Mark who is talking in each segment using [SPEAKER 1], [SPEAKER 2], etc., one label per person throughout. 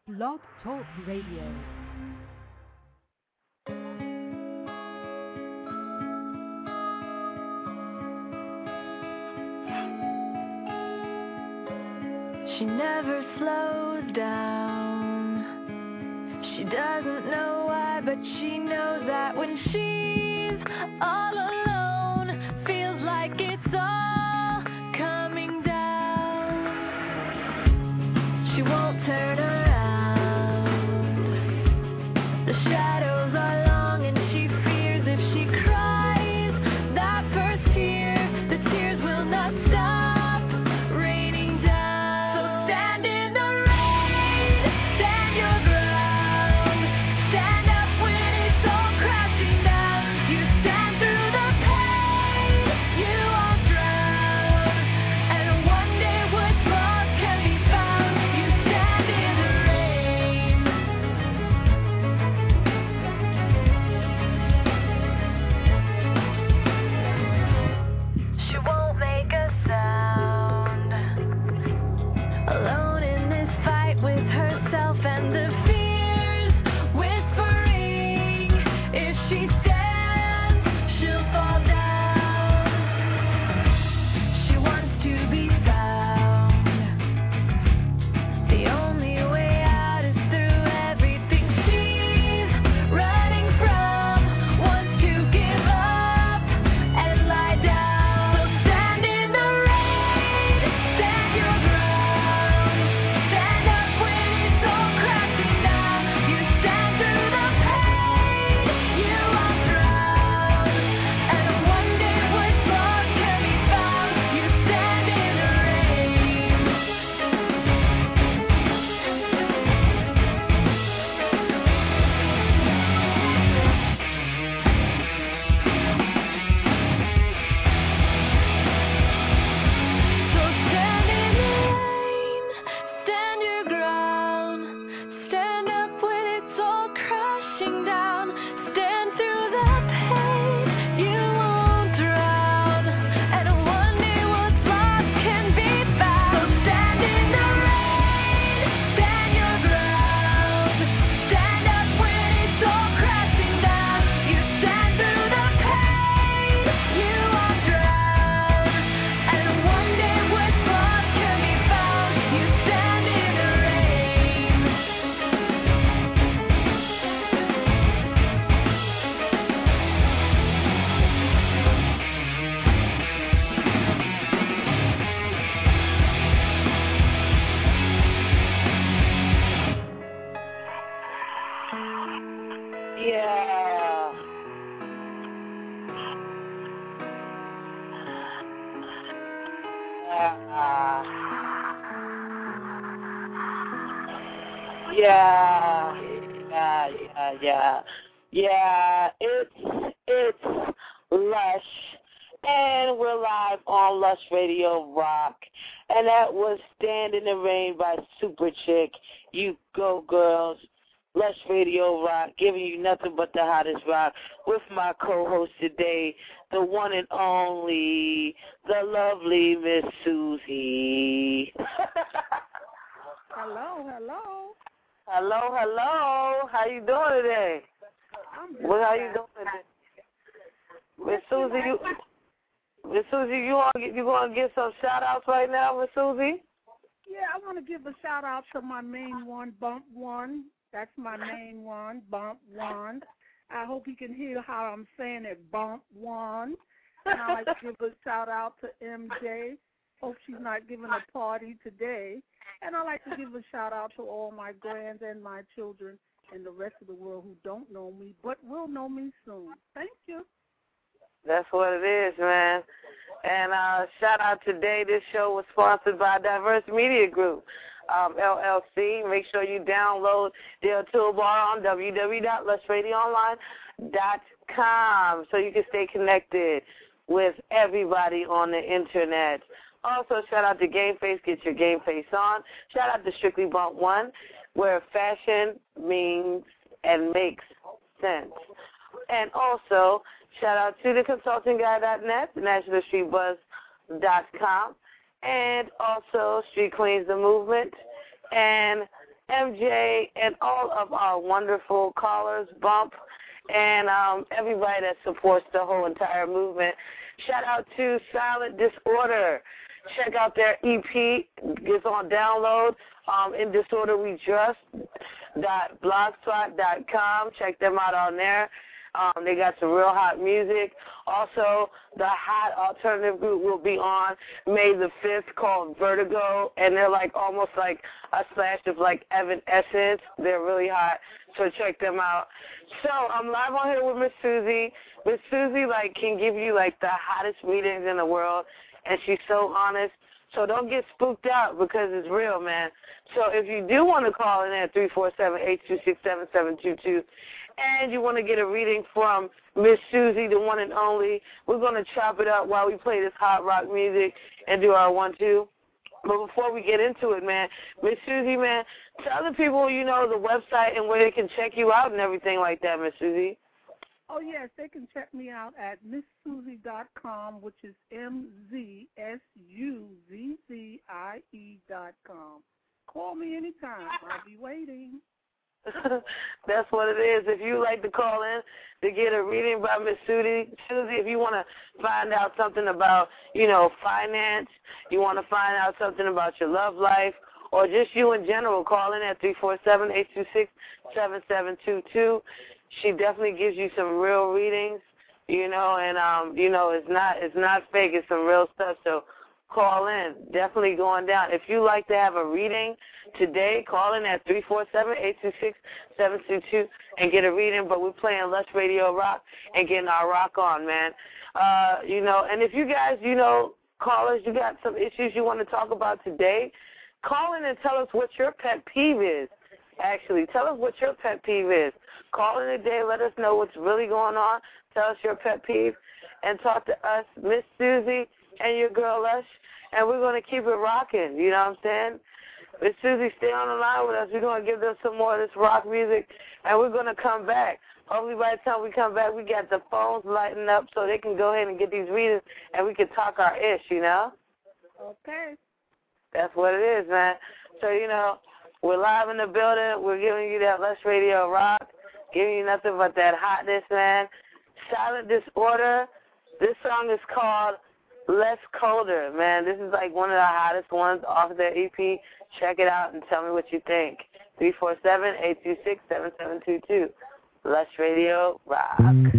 [SPEAKER 1] Blog Talk Radio.
[SPEAKER 2] She never slows down. She doesn't know why, but she knows that when she's all alone, feels like it's all coming down. She won't turn around. The shadows are long and she fears if she cries that first tear, the tears will not stop.
[SPEAKER 3] Yeah, it's Lush, and we're live on Lush Radio Rock, and that was Stand in the Rain by Super Chick. You go, girls. Lush Radio Rock, giving you nothing but the hottest rock with my co-host today, the one and only, the lovely Miss Susie.
[SPEAKER 4] Hello.
[SPEAKER 3] How you doing today? How you doing today? Miss Susie, you want to give some shout-outs right now, Miss Susie?
[SPEAKER 4] Yeah, I want to give a shout-out to my main one, Bump One. That's my main one, Bump One. I hope you can hear how I'm saying it, Bump One. And I'd like to give a shout-out to MJ. Hope she's not giving a party today. And I'd like to give a shout-out to all my grands and my children and the rest of the world who don't know me, but will know me soon. Thank you.
[SPEAKER 3] That's what it is, man. And shout-out today. This show was sponsored by Diverse Media Group, LLC. Make sure you download their toolbar on www.lushradioonline.com so you can stay connected with everybody on the Internet. Also, shout out to Game Face, get your Game Face on. Shout out to Strictly Bump One, where fashion means and makes sense. And also, shout out to the consultingguy.net, nationalstreetbuzz.com, and also Street Queens the Movement, and MJ, and all of our wonderful callers, Bump, and everybody that supports the whole entire movement. Shout out to Silent Disorder. Check out their EP. It's on download. In Disorder We Just.blogspot.com. Check them out on there. They got some real hot music. Also, the hot alternative group will be on May the 5th called Vertigo, and they're like almost like a slash of like Evanescence. They're really hot, so check them out. So I'm live on here with Miss Susie. Miss Susie like can give you like the hottest readings in the world, and she's so honest. So don't get spooked out because it's real, man. So if you do want to call in at 347-826-7722 and you want to get a reading from Miss Susie, the one and only, we're going to chop it up while we play this hot rock music and do our 1-2. But before we get into it, man, Miss Susie, man, tell the people, you know, the website and where they can check you out and everything like that, Miss Susie.
[SPEAKER 4] Oh, yes, they can check me out at MissSusie.com, which is MZSUZZIE.com. Call me anytime. I'll be waiting.
[SPEAKER 3] That's what it is. If you like to call in to get a reading by Miss Susie, if you want to find out something about, you know, finance, you want to find out something about your love life, or just you in general, call in at 347-826-7722. She definitely gives you some real readings, you know, and you know, it's not fake, it's some real stuff. So call in, definitely going down. If you like to have a reading today, call in at 347-826-7722 and get a reading. But we're playing Lush Radio Rock and getting our rock on, man. You know, and if you guys, you know, callers, you got some issues you want to talk about today, call in and tell us what your pet peeve is. Actually, tell us what your pet peeve is. Call in today, let us know what's really going on. Tell us your pet peeve and talk to us, Miss Susie and your girl Lush, and we're going to keep it rocking, you know what I'm saying? Miss Susie, stay on the line with us. We're going to give them some more of this rock music, and we're going to come back. Hopefully by the time we come back, we got the phones lighting up so they can go ahead and get these readings, and we can talk our ish, you know?
[SPEAKER 4] Okay.
[SPEAKER 3] That's what it is, man. So, you know, we're live in the building. We're giving you that Lush Radio Rock, giving you nothing but that hotness, man. Silent Disorder. This song is called Less Colder, man. This is like one of the hottest ones off of their EP. Check it out and tell me what you think. 347-826-7722. Lush Radio Rock.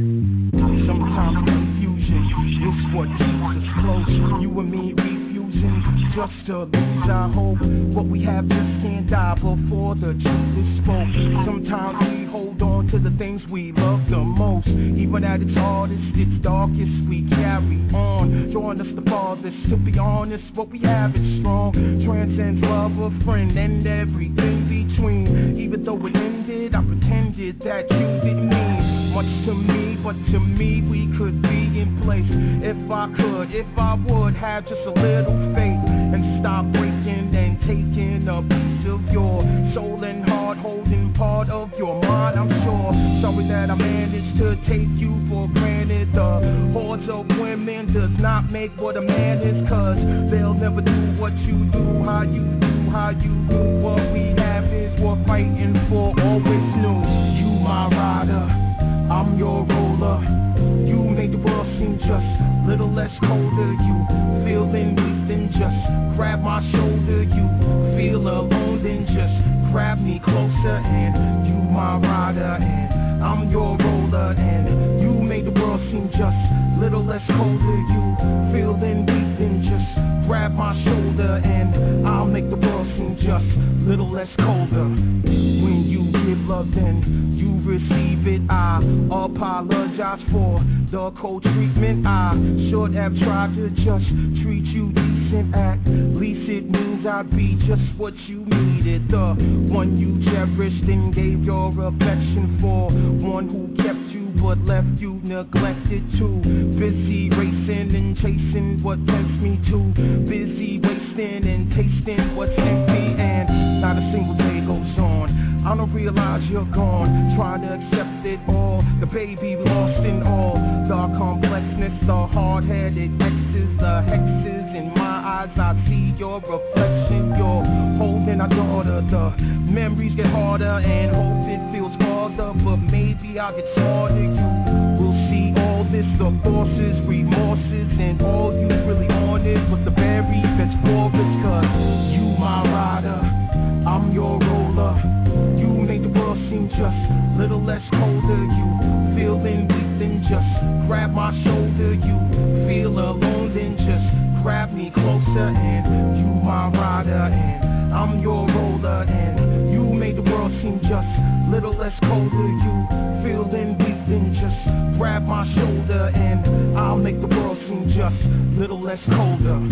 [SPEAKER 5] Sometimes confusion is what keeps us close. You and me refusing just to lose our hope. What we have just can't die before the truth is spoke. Sometimes we hold on to the things we love the most. Even at its hardest, its darkest, we carry on. Drawing us the farthest, to be honest, what we have is strong. Transcends love, a friend, and everything between. Even though it ended, I pretended that you didn't mean much to me, but to me we could be in place. If I could, if I would have just a little faith and stop breaking and taking a piece of your soul and heart, holding part of your mind, I'm sure. Sorry that I managed to take you for granted. The hordes of women does not make what a man is, cause they'll never do what you do, how you do, how you do. What we have is worth fighting for, always knew. You my rider, I'm your roller. You made the world seem just a little less colder. You feeling weak, then just grab my shoulder. You feel alone, then just grab me closer. And you my rider, and I'm your roller. And you made the world seem just a little less colder. You feeling weak, then just grab my shoulder. And I'll make the world seem just a little less colder. When you give love, then you receive it. I apologize for the cold treatment. I should have tried to just treat you decent. At least it means I'd be just what you needed. The one you cherished and gave your affection for. One who kept you but left you neglected too. Busy racing and chasing what tempts me to. Busy wasting and tasting what's empty. And not a single day goes on, I'm realize you're gone. Trying to accept it all, the baby lost in all. The complexness, the hard-headed X's, the hexes. In my eyes, I see your reflection. You're holding our daughter. The memories get harder and hope it feels harder. But maybe I'll get smarter. You will see all this, the forces, remorses. And all you really wanted was the very best forest. Cause you my rider, I'm your roller. You make the world seem just a little less colder. You feeling weak, then just grab my shoulder. You feel alone, then just grab me closer. And you my rider, and I'm your roller. And you make the world seem just a little less colder. You feeling weak, then just grab my shoulder. And I'll make the world seem just a little less colder.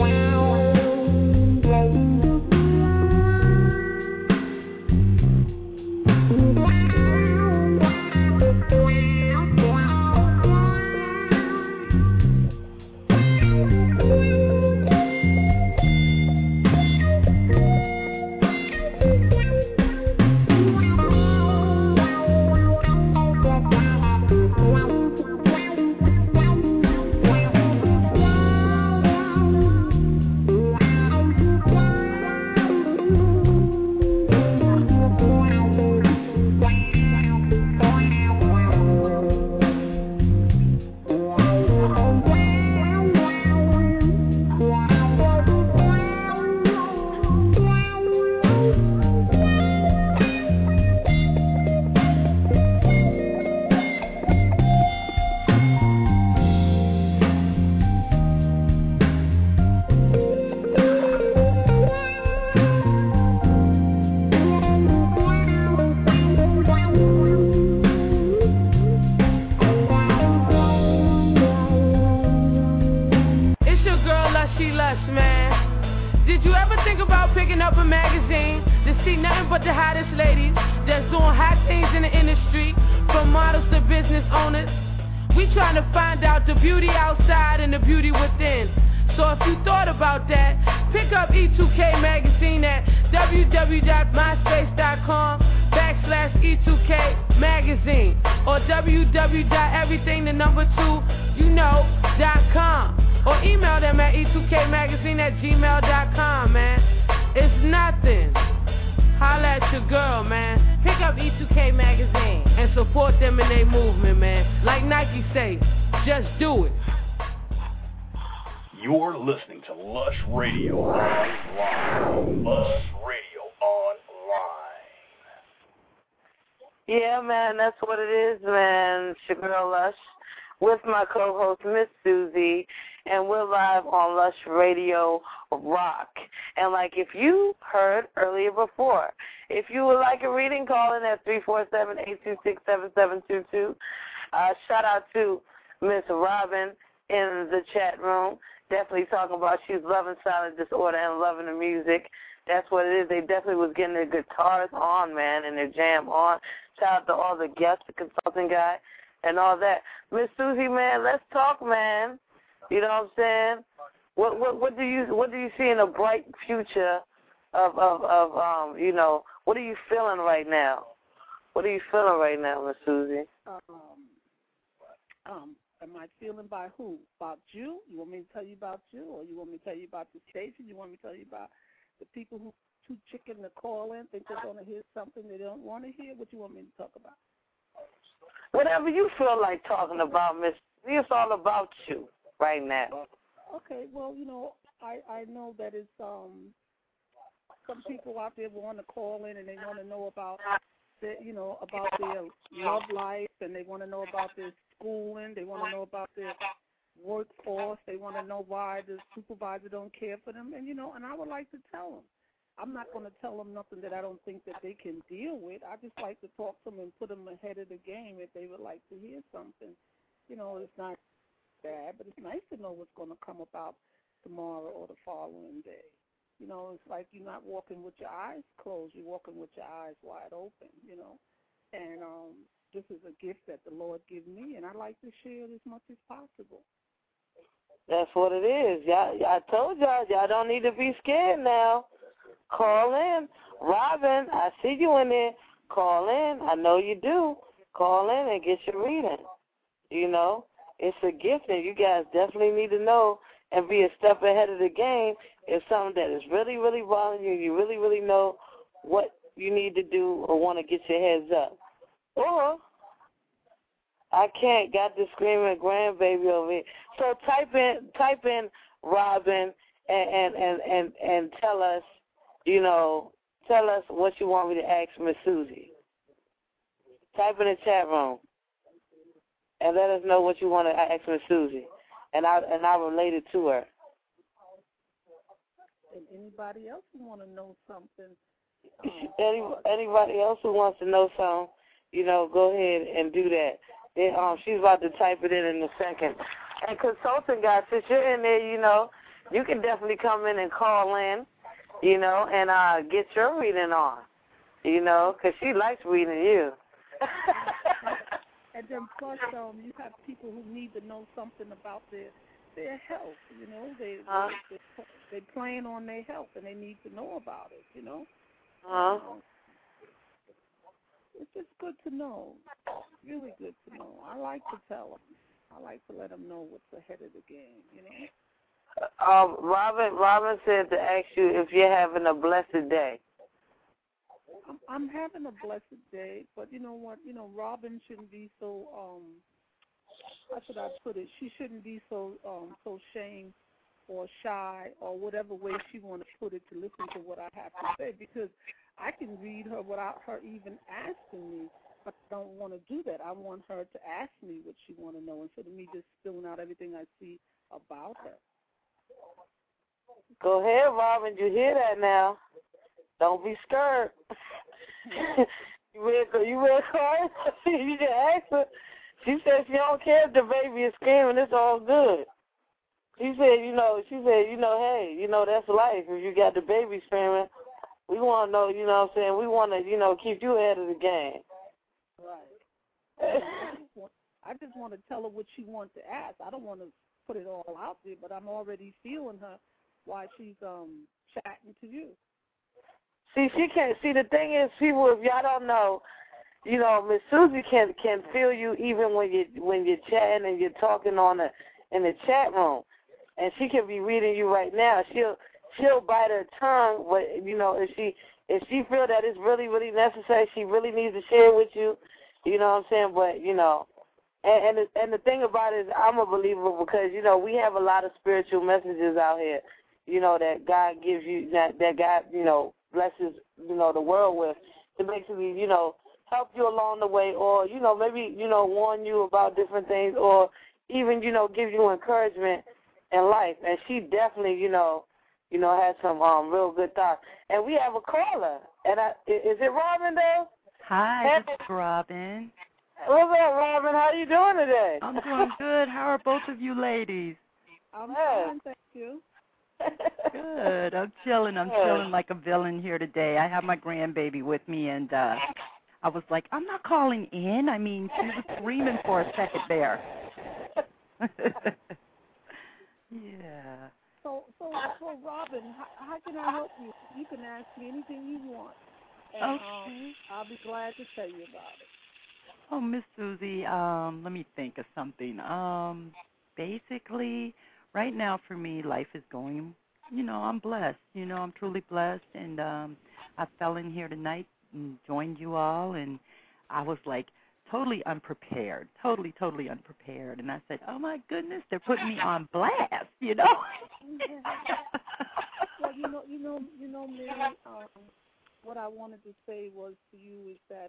[SPEAKER 3] That's what it is, man. It's your girl Lush with my co-host Miss Susie, and we're live on Lush Radio Rock. And like if you heard earlier before, if you would like a reading, call in at 347-826-7722. Shout out to Miss Robin in the chat room. Definitely talking about she's loving Silent Disorder and loving the music. That's what it is. They definitely was getting their guitars on, man, and their jam on. Shout out to all the guests, the consulting guy, and all that. Miss Susie, man, let's talk, man. You know what I'm saying? What do you see in a bright future of you know, what are you feeling right now? What are you feeling right now, Miss Susie?
[SPEAKER 4] Am I feeling by who? About you? You want me to tell you about you, or you want me to tell you about the station? You want me to tell you about the people who too chicken to call in, think they're going to hear something they don't want to hear? What do you want me to talk about?
[SPEAKER 3] Whatever you feel like talking about, Miss. It's all about you right now.
[SPEAKER 4] Okay, well, you know, I know that it's some people out there want to call in and they want to know about their, you know, about their love life, and they want to know about their schooling, they want to know about their workforce, they want to know why the supervisor don't care for them, and you know, and I would like to tell them. I'm not going to tell them nothing that I don't think that they can deal with. I just like to talk to them and put them ahead of the game if they would like to hear something. You know, it's not bad, but it's nice to know what's going to come about tomorrow or the following day. You know, it's like you're not walking with your eyes closed. You're walking with your eyes wide open, you know. And this is a gift that the Lord gave me, and I like to share it as much as possible.
[SPEAKER 3] That's what it is. I told y'all don't need to be scared now. Call in. Robin, I see you in there. call in. I know you do. Call in and get your reading. You know, it's a gift, and you guys definitely need to know and be a step ahead of the game. If something that is really, really bothering you, you really, really know what you need to do or want to get your heads up. Or, I can't, got the screaming grandbaby over here. So type in Robin and tell us, tell us what you want me to ask Miss Susie. Type in the chat room and let us know what you want to ask Miss Susie, and I relate it to her.
[SPEAKER 4] And anybody else who want to know something?
[SPEAKER 3] Anybody else who wants to know something, go ahead and do that. She's about to type it in a second. And consultant guys, since you're in there, you can definitely come in and call in, and get your reading on, because she likes reading you.
[SPEAKER 4] And then plus, you have people who need to know something about their health. They plan on their health and they need to know about it. It's just good to know. Really good to know. I like to tell them. I like to let them know what's ahead of the game.
[SPEAKER 3] Robin said to ask you if you're having a blessed day.
[SPEAKER 4] I'm having a blessed day, but you know what? Robin shouldn't be so, how should I put it? She shouldn't be so shamed or shy or whatever way she want to put it to listen to what I have to say, because I can read her without her even asking me, but I don't want to do that. I want her to ask me what she want to know instead of me just spilling out everything I see about her.
[SPEAKER 3] Go ahead, Robin. You hear that now? Don't be scared. You read cards? You can ask her. She said she don't care if the baby is screaming. It's all good. She said, hey, that's life. If you got the baby screaming, we want to know, we want to, keep you ahead of the game.
[SPEAKER 4] Right. I just want to tell her what she wants to ask. I don't want to put it all out there, but I'm already feeling her while she's chatting to you.
[SPEAKER 3] See, she can't. See, the thing is, people, if y'all don't know, Miss Susie can feel you even when you're chatting and you're talking in the chat room, and she can be reading you right now. She'll bite her tongue, but if she feel that it's really, really necessary, she really needs to share with you. You know what I'm saying? But and the thing about it is, I'm a believer because we have a lot of spiritual messages out here, that God gives you, that God blesses the world with, to basically help you along the way, or maybe warn you about different things, or even give you encouragement in life. And she definitely has some real good thoughts. And we have a caller. And is it Robin though?
[SPEAKER 6] Hi, it's Robin.
[SPEAKER 3] What's up, Robin? How you doing today?
[SPEAKER 6] I'm doing good. How are both of you ladies?
[SPEAKER 4] I'm fine, thank you.
[SPEAKER 6] Good. I'm chilling like a villain here today. I have my grandbaby with me, and I was like, I'm not calling in. I mean, she was screaming for a second there. Yeah.
[SPEAKER 4] So Robin, how can I help you? You can ask me anything you want, and
[SPEAKER 6] okay.
[SPEAKER 4] I'll be glad to tell you about it.
[SPEAKER 6] Oh, Miss Susie, let me think of something. Basically, right now for me, life is going, I'm blessed. I'm truly blessed, and I fell in here tonight and joined you all, and I was like totally unprepared, totally unprepared, and I said, oh my goodness, they're putting me on blast,
[SPEAKER 4] Well, Mary, what I wanted to say was to you is that,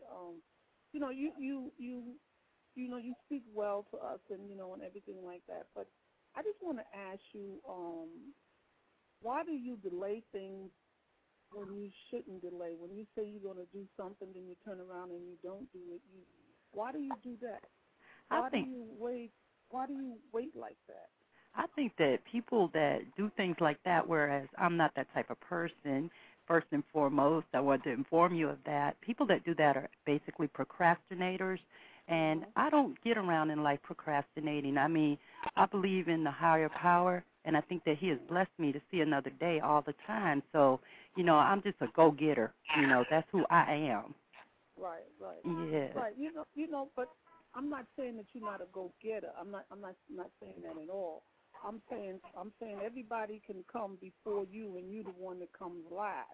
[SPEAKER 4] you speak well to us and, and everything like that, but I just want to ask you, why do you delay things when you shouldn't delay? When you say you're going to do something, then you turn around and you don't do it. Why do you do that? Why do you wait like that?
[SPEAKER 6] I think that people that do things like that, whereas I'm not that type of person, first and foremost, I want to inform you of that. People that do that are basically procrastinators, and I don't get around in life procrastinating. I mean, I believe in the higher power, and I think that he has blessed me to see another day all the time. So, I'm just a go-getter. That's who I am.
[SPEAKER 4] Right.
[SPEAKER 6] Yeah.
[SPEAKER 4] Right. But I'm not saying that you're not a go-getter. I'm not saying that at all. I'm saying everybody can come before you, and you're the one that comes last.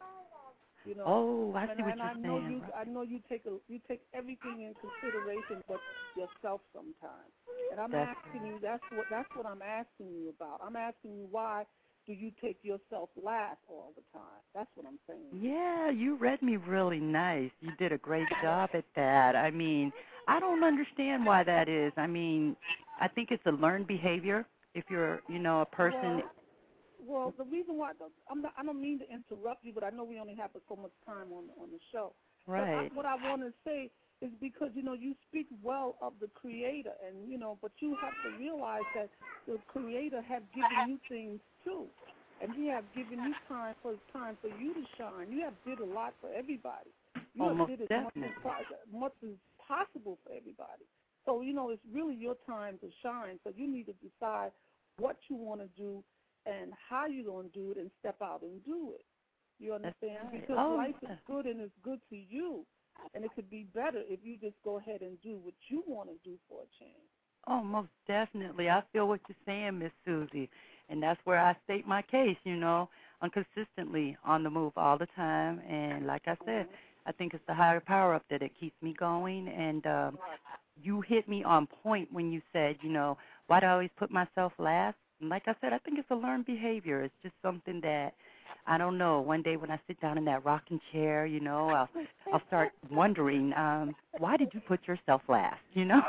[SPEAKER 6] Oh, I see what
[SPEAKER 4] and
[SPEAKER 6] you're
[SPEAKER 4] I know
[SPEAKER 6] saying.
[SPEAKER 4] I know you take everything in consideration, but yourself sometimes. And I'm asking you. That's what I'm asking you about. I'm asking you, why do you take yourself last all the time? That's what I'm saying.
[SPEAKER 6] Yeah, you read me really nice. You did a great job at that. I mean, I don't understand why that is. I mean, I think it's a learned behavior. If you're, a person.
[SPEAKER 4] Well, the reason why I don't mean to interrupt you, but I know we only have so much time on the show.
[SPEAKER 6] Right.
[SPEAKER 4] But what I want to say is because you speak well of the Creator, and but you have to realize that the Creator have given you things too, and He have given you time for you to shine. You have did a lot for everybody. You
[SPEAKER 6] Almost
[SPEAKER 4] have did
[SPEAKER 6] definitely.
[SPEAKER 4] as much as possible for everybody. So it's really your time to shine. So you need to decide what you want to do and how you're going to do it, and step out and do it. You understand?
[SPEAKER 6] Right.
[SPEAKER 4] Because life is good, and it's good to you. And it could be better if you just go ahead and do what you want to do for a change.
[SPEAKER 6] Oh, most definitely. I feel what you're saying, Miss Susie. And that's where I state my case, I'm consistently on the move all the time. And like I said, I think it's the higher power up there that keeps me going. And you hit me on point when you said, why do I always put myself last? And like I said, I think it's a learned behavior. It's just something that, I don't know, one day when I sit down in that rocking chair, I'll start wondering, why did you put yourself last,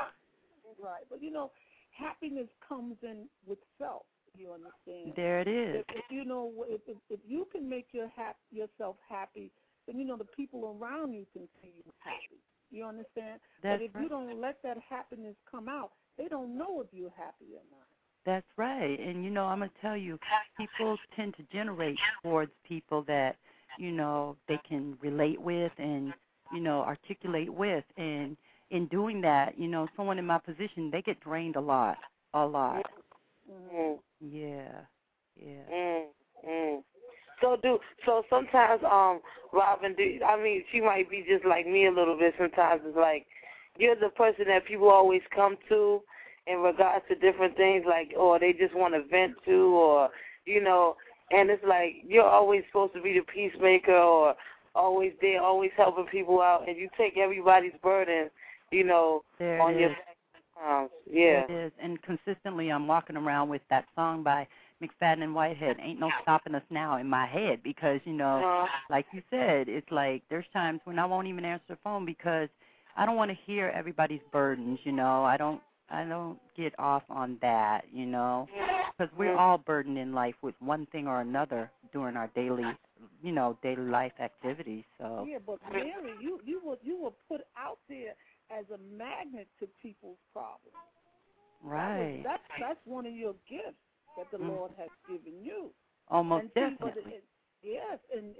[SPEAKER 4] Right. But, happiness comes in with self, you understand?
[SPEAKER 6] There it is.
[SPEAKER 4] If you can make yourself happy, then, the people around you can see you happy. You understand?
[SPEAKER 6] That's
[SPEAKER 4] but if
[SPEAKER 6] right.
[SPEAKER 4] you don't let that happiness come out, they don't know if you're happy or not.
[SPEAKER 6] That's right. And, I'm going to tell you, people tend to generate towards people that, they can relate with and, articulate with. And in doing that, someone in my position, they get drained a lot.
[SPEAKER 3] Mm.
[SPEAKER 6] Yeah.
[SPEAKER 3] So sometimes, Robin, she might be just like me a little bit. Sometimes it's like you're the person that people always come to in regards to different things, like, or they just want to vent to, or, and it's like you're always supposed to be the peacemaker, or always there, always helping people out, and you take everybody's burden,
[SPEAKER 6] There
[SPEAKER 3] on
[SPEAKER 6] it
[SPEAKER 3] your
[SPEAKER 6] is.
[SPEAKER 3] back. Yeah.
[SPEAKER 6] There it is. And consistently I'm walking around with that song by McFadden and Whitehead, Ain't No Stopping Us Now, in my head because, like you said, it's like there's times when I won't even answer the phone because I don't want to hear everybody's burdens, I don't get off on that, because we're all burdened in life with one thing or another during our daily life activities. So
[SPEAKER 4] yeah, but Mary, you were put out there as a magnet to people's problems.
[SPEAKER 6] right,
[SPEAKER 4] That's one of your gifts that the Lord has given you.
[SPEAKER 6] almost
[SPEAKER 4] and
[SPEAKER 6] definitely.
[SPEAKER 4] Yes, and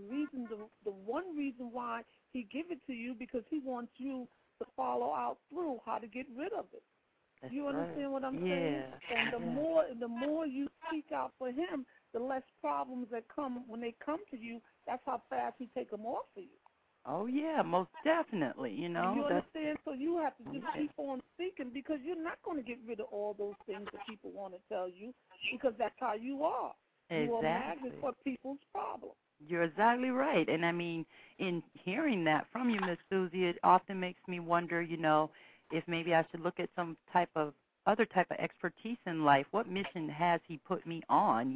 [SPEAKER 4] the one reason why He give it to you because He wants you to follow out through how to get rid of it.
[SPEAKER 6] That's
[SPEAKER 4] You understand
[SPEAKER 6] right.
[SPEAKER 4] what I'm
[SPEAKER 6] Yeah.
[SPEAKER 4] saying? And the more you seek out for Him, the less problems that come when they come to you. That's how fast He take them off for you.
[SPEAKER 6] Oh yeah, most definitely.
[SPEAKER 4] You
[SPEAKER 6] that's
[SPEAKER 4] understand? So you have to just keep on seeking because you're not going to get rid of all those things that people want to tell you because that's how you are. You are a magnet for people's problems.
[SPEAKER 6] You're exactly right. And I mean, in hearing that from you, Miss Susie, it often makes me wonder, if maybe I should look at some other type of expertise in life. What mission has He put me on,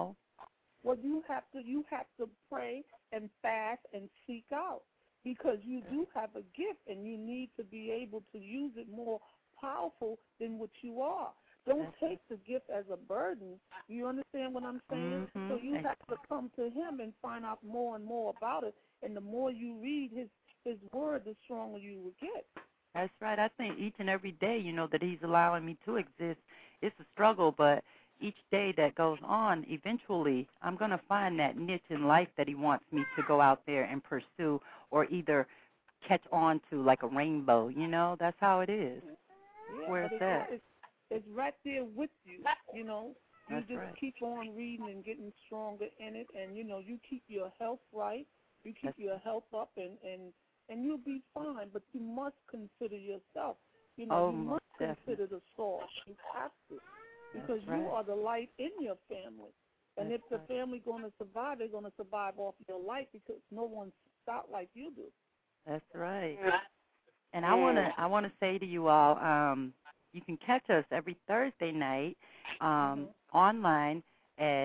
[SPEAKER 4] Well, you have to pray and fast and seek out because you do have a gift and you need to be able to use it more powerful than what you are. Don't take the gift as a burden. You understand what I'm saying?
[SPEAKER 6] Mm-hmm.
[SPEAKER 4] So you have to come to Him and find out more and more about it. And the more you read His word, the stronger you will get.
[SPEAKER 6] That's right. I think each and every day, that He's allowing me to exist, it's a struggle, but each day that goes on, eventually I'm going to find that niche in life that He wants me to go out there and pursue or either catch on to like a rainbow, That's how it is.
[SPEAKER 4] Yeah,
[SPEAKER 6] Where it's at.
[SPEAKER 4] It's right there with you, You
[SPEAKER 6] That's
[SPEAKER 4] just
[SPEAKER 6] right.
[SPEAKER 4] keep on reading and getting stronger in it, and, you keep your health right. You keep your health up, and and you'll be fine. But you must consider yourself. You
[SPEAKER 6] most
[SPEAKER 4] must consider the source. You have to, because you are the light in your family. And if the family going to survive, they're going to survive off your light because no one's out like you do.
[SPEAKER 6] That's right. And I want to say to you all, you can catch us every Thursday night online at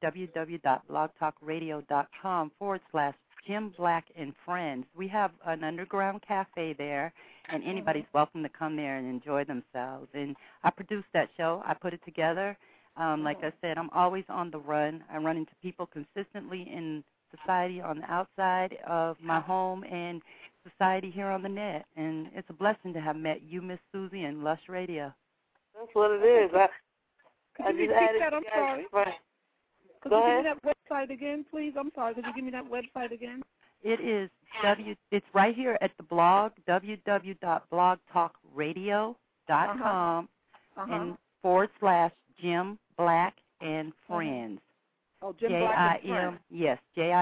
[SPEAKER 6] www.blogtalkradio.com/Jim Black and Friends. We have an underground cafe there, and anybody's welcome to come there and enjoy themselves. And I produce that show. I put it together. Like I said, I'm always on the run. I run into people consistently in society on the outside of my home and society here on the net. And it's a blessing to have met you, Miss Susie, and Lush Radio.
[SPEAKER 3] That's what it is.
[SPEAKER 4] Could you repeat that? I'm sorry. Could
[SPEAKER 3] Go
[SPEAKER 4] you
[SPEAKER 3] ahead.
[SPEAKER 4] give me that website again, please? I'm sorry. Could you give me that website again?
[SPEAKER 6] It is it's right here at the blog, www.blogtalkradio.com and /Jim Black and Friends.
[SPEAKER 4] Oh, Jim Black and Friends.
[SPEAKER 6] Yes,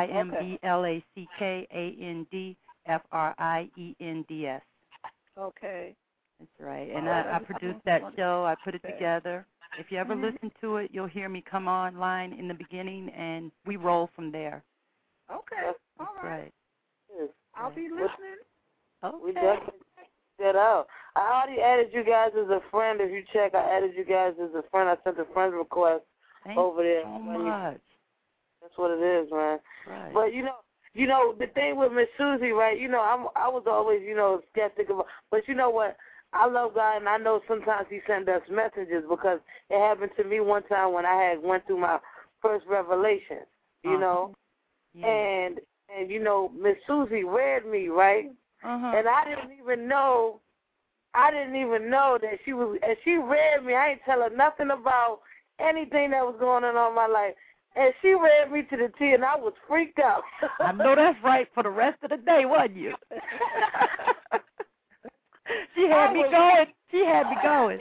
[SPEAKER 6] JIMBLACKANDFRIENDS.
[SPEAKER 4] Okay.
[SPEAKER 6] That's right. And I produced that show. I put it together. If you ever listen to it, you'll hear me come online in the beginning, and we roll from there.
[SPEAKER 4] Okay. All right. I'll be listening.
[SPEAKER 6] Okay.
[SPEAKER 3] We definitely check that out. I already added you guys as a friend. If you check, I added you guys as a friend. I sent a friend request over there.
[SPEAKER 6] Thank you so much.
[SPEAKER 3] That's what it is, man.
[SPEAKER 6] Right.
[SPEAKER 3] But you know the thing with Miss Susie, right? I was always skeptical, but you know what? I love God, and I know sometimes He sends us messages because it happened to me one time when I had went through my first revelation, you know, and Miss Susie read me, right? And I didn't even know that she was, and she read me. I ain't tell her nothing about anything that was going on in my life. And she read me to the T, and I was freaked out.
[SPEAKER 6] I know that's right for the rest of the day, wasn't you? She had me going. She had me going.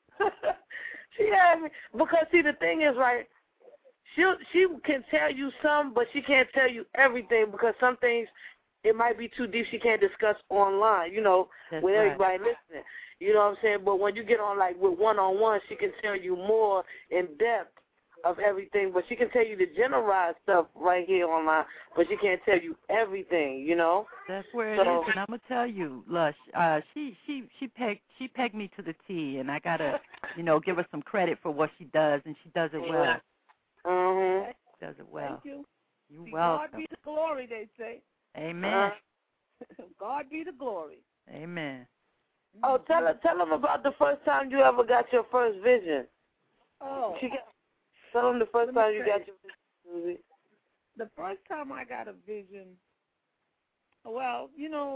[SPEAKER 3] She had me, because see, the thing is, right, she can tell you some, but she can't tell you everything, because some things, it might be too deep, she can't discuss online, with everybody listening. You know what I'm saying? But when you get on, like, with one-on-one, she can tell you more in depth of everything, but she can tell you the generalized stuff right here online, but she can't tell you everything,
[SPEAKER 6] That's where it is, and I'm gonna tell you, Lush. She pegged me to the T, and I gotta, give her some credit for what she does, and she does it well. She does it well.
[SPEAKER 4] Thank you.
[SPEAKER 6] You're welcome.
[SPEAKER 4] God be the glory, they say.
[SPEAKER 6] Amen.
[SPEAKER 4] God be the glory.
[SPEAKER 6] Amen.
[SPEAKER 3] Oh, tell them about the first time you ever got your first vision.
[SPEAKER 4] Oh.
[SPEAKER 3] Tell them the first time you got your vision, Susie.
[SPEAKER 4] The first time I got a vision, well,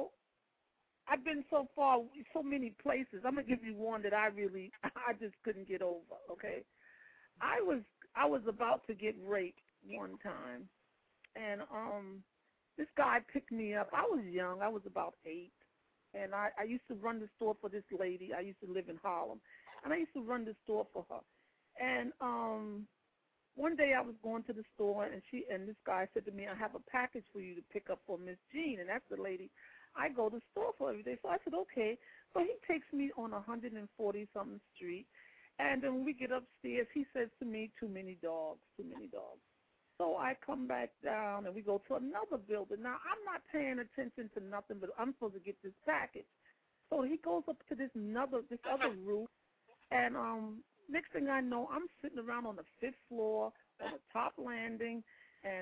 [SPEAKER 4] I've been so far, so many places. I'm going to give you one that I just couldn't get over, okay? I was about to get raped one time, and this guy picked me up. I was young. I was about 8, and I used to run the store for this lady. I used to live in Harlem, and I used to run the store for her. And one day I was going to the store, and this guy said to me, "I have a package for you to pick up for Miss Jean," and that's the lady I go to the store for every day. So I said, okay. So he takes me on 140-something street, and then when we get upstairs, he says to me, too many dogs. So I come back down, and we go to another building. Now, I'm not paying attention to nothing, but I'm supposed to get this package. So he goes up to this other roof, and next thing I know, I'm sitting around on the 5th floor on the top landing, and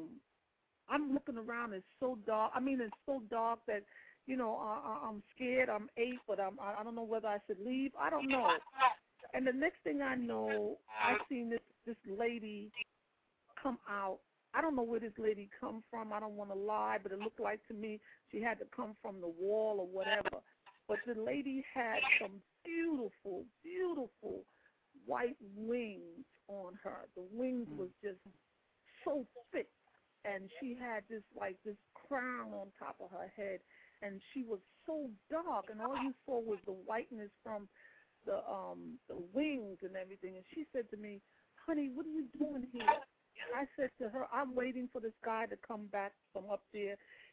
[SPEAKER 4] I'm looking around. It's so dark. It's so dark that, I'm scared. I'm 8, but I don't know whether I should leave. I don't know. And the next thing I know, I seen this lady come out. I don't know where this lady come from. I don't want to lie, but it looked like to me she had to come from the wall or whatever. But the lady had some beautiful, beautiful white wings on her. The wings was just so thick, and she had this crown on top of her head, and she was so dark, and all you saw was the whiteness from the wings and everything. And she said to me, "Honey, what are you doing here?" I said to her, "I'm waiting for this guy to come back from up there.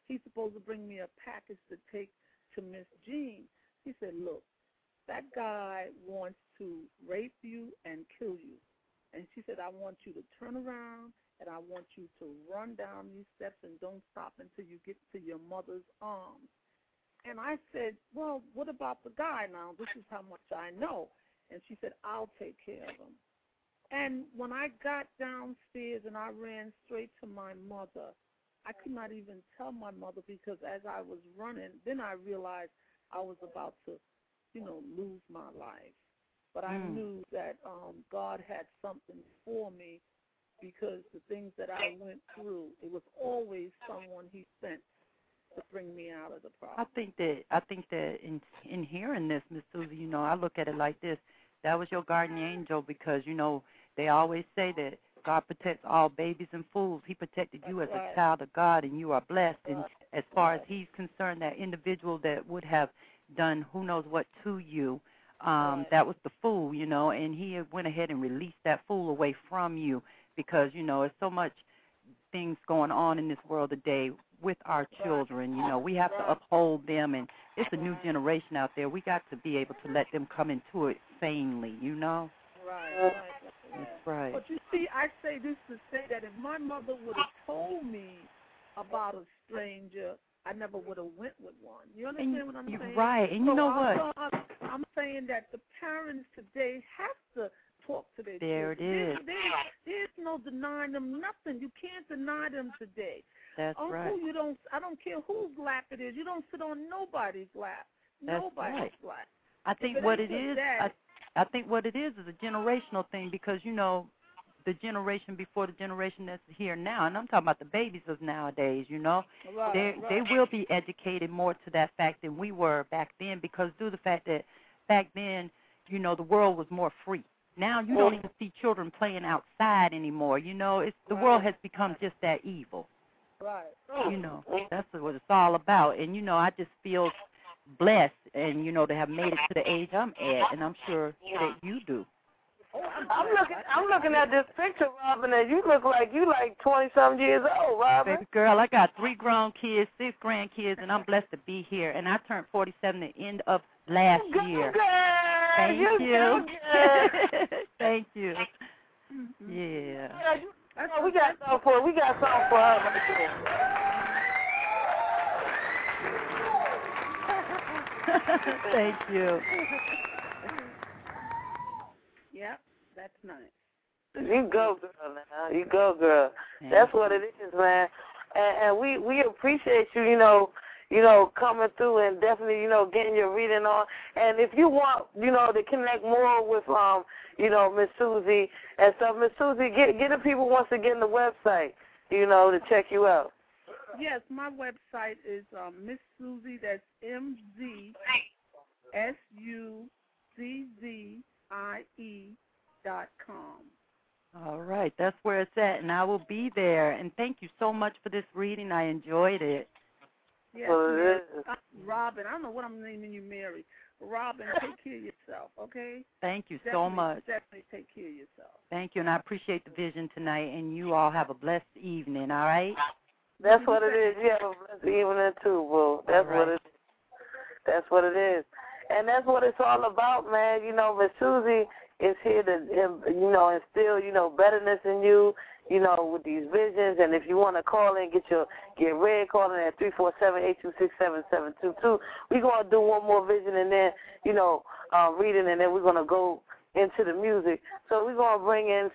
[SPEAKER 4] he's supposed to bring me a package to take to Miss Jean. He said, look, that guy wants to rape you and kill you. And she said, I want you to turn around and I want you to run down these steps and don't stop until you get to your mother's arms. And I said, well, what about the guy now? This is how much I know. And she said, I'll take care of him. And when I got downstairs and I ran straight to my mother, I could not even tell my mother because as I was running, then I realized I was about to, lose my life. But I knew that God had something for me because the things that I went through, it was always someone he sent to bring me out of the problem.
[SPEAKER 6] I think that in hearing this, Miss Susie, I look at it like this. That was your guardian angel because, they always say that God protects all babies and fools. He protected you as a child of God, and you are blessed. And as far as he's concerned, that individual that would have done who knows what to you, that was the fool, and he went ahead and released that fool away from you because, there's so much things going on in this world today with our children. We have to uphold them, and it's a new generation out there. We got to be able to let them come into it sanely,
[SPEAKER 4] Right.
[SPEAKER 6] That's right.
[SPEAKER 4] But you see, I say this to say that if my mother would have told me about a stranger, I never would have went with one. You understand what I'm saying?
[SPEAKER 6] Right, and you know what?
[SPEAKER 4] I'm saying that the parents today have to talk to their
[SPEAKER 6] children. It is.
[SPEAKER 4] There's no denying them nothing. You can't deny them today.
[SPEAKER 6] That's right.
[SPEAKER 4] I don't care whose lap it is. You don't sit on nobody's lap.
[SPEAKER 6] That's
[SPEAKER 4] nobody's lap.
[SPEAKER 6] I think what it is, I think what it is a generational thing because, the generation before the generation that's here now, and I'm talking about the babies of nowadays, they will be educated more to that fact than we were back then because due to the fact that back then, the world was more free. Now you don't even see children playing outside anymore. The world has become just that evil.
[SPEAKER 4] Right.
[SPEAKER 6] That's what it's all about. And, I just feel blessed and, to have made it to the age I'm at, and I'm sure that you do.
[SPEAKER 3] I'm looking at this picture, Robin, and you look like you 20-some years old, Robin.
[SPEAKER 6] Baby girl, I got 3 grown kids, 6 grandkids, and I'm blessed to be here. And I turned 47 at the end of last year. Thank you. Thank you. Yeah.
[SPEAKER 3] We got something for her right here.
[SPEAKER 6] Thank you.
[SPEAKER 4] Yep, that's nice.
[SPEAKER 3] You go, girl, now. You go, girl. That's what it is, man. And we appreciate you, coming through and definitely, getting your reading on. And if you want, to connect more with, Miss Susie and stuff, Miss Susie, get the people once again the website, to check you out.
[SPEAKER 4] Yes, my website is Miss Susie. That's MZSUZZIE.com.
[SPEAKER 6] All right, that's where it's at, and I will be there. And thank you so much for this reading. I enjoyed it.
[SPEAKER 4] Yes, Robin. I don't know what I'm naming you, Mary. Robin, take care of yourself, okay?
[SPEAKER 6] Thank you so much.
[SPEAKER 4] Definitely take care of yourself.
[SPEAKER 6] Thank you, and I appreciate the vision tonight, and you all have a blessed evening, all right?
[SPEAKER 3] That's what it is. You have a blessed evening, too, boo. That's what it is. That's what it is. And that's what it's all about, man. Miss Susie is here to, instill, betterness in you, with these visions. And if you want to call in, get read, call in at 347-826-7722. We're going to do one more vision and then, reading, and then we're going to go into the music. So we're going to bring in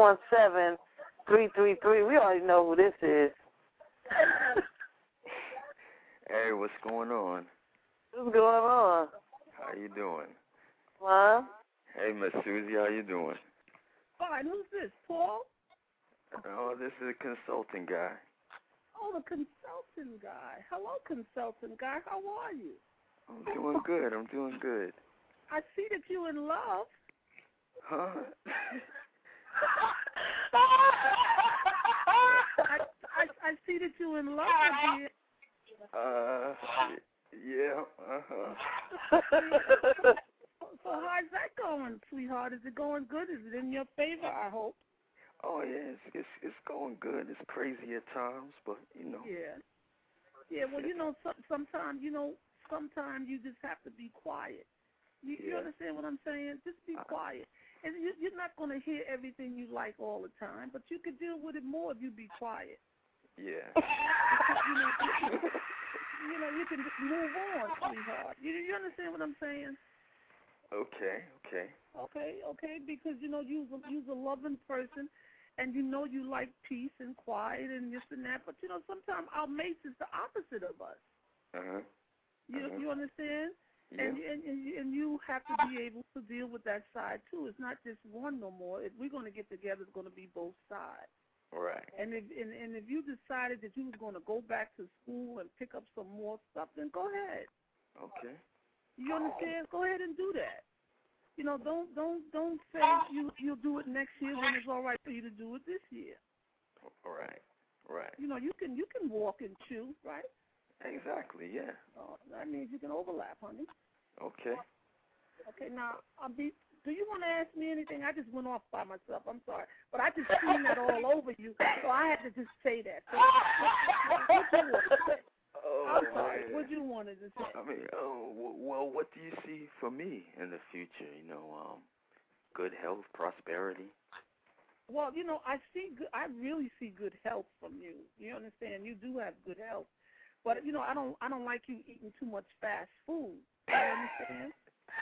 [SPEAKER 3] 617-333. We already know who this is.
[SPEAKER 7] Hey, what's going on?
[SPEAKER 3] What's going on?
[SPEAKER 7] How you doing?
[SPEAKER 3] Huh?
[SPEAKER 7] Hey, Miss Susie, how you doing?
[SPEAKER 4] Fine. Who's this, Paul?
[SPEAKER 7] Oh, this is a consulting guy.
[SPEAKER 4] Oh, the consultant guy. Hello, consultant guy. How are you?
[SPEAKER 7] I'm doing good.
[SPEAKER 4] I see that you're in love.
[SPEAKER 7] Huh?
[SPEAKER 4] I see that you're in love with me.
[SPEAKER 7] Yeah.
[SPEAKER 4] So how's that going, sweetheart? Is it going good? Is it in your favor, I hope?
[SPEAKER 7] Oh, yeah, it's going good. It's crazy at times, but,
[SPEAKER 4] Yeah. Yeah, well, sometimes you just have to be quiet. You understand what I'm saying? Just be quiet. And you're not going to hear everything you like all the time, but you can deal with it more if you be quiet.
[SPEAKER 7] Yeah.
[SPEAKER 4] You can just move on, sweetheart. You understand what I'm saying?
[SPEAKER 7] Okay.
[SPEAKER 4] Okay, because you's a loving person, and you like peace and quiet and this and that. But sometimes our mates is the opposite of us. You understand?
[SPEAKER 7] Yeah.
[SPEAKER 4] And you have to be able to deal with that side too. It's not just one no more. If we're going to get together, it's going to be both sides.
[SPEAKER 7] Right.
[SPEAKER 4] And if you decided that you was going to go back to school and pick up some more stuff, then go ahead.
[SPEAKER 7] Okay.
[SPEAKER 4] You understand? Go ahead and do that. Don't say you'll do it next year when it's all right for you to do it this year.
[SPEAKER 7] Right.
[SPEAKER 4] You can walk and chew, right?
[SPEAKER 7] Exactly. Yeah.
[SPEAKER 4] Oh, that means you can overlap, honey.
[SPEAKER 7] Okay.
[SPEAKER 4] Okay. Now, do you want to ask me anything? I just went off by myself. I'm sorry, but I just seen that all over you, so I had to just say that. So, what you want to say? I'm sorry.
[SPEAKER 7] Man.
[SPEAKER 4] What you wanted to say?
[SPEAKER 7] I mean, well, what do you see for me in the future? Good health, prosperity.
[SPEAKER 4] Well, I really see good health from you. You understand? You do have good health, but I don't like you eating too much fast food. You understand?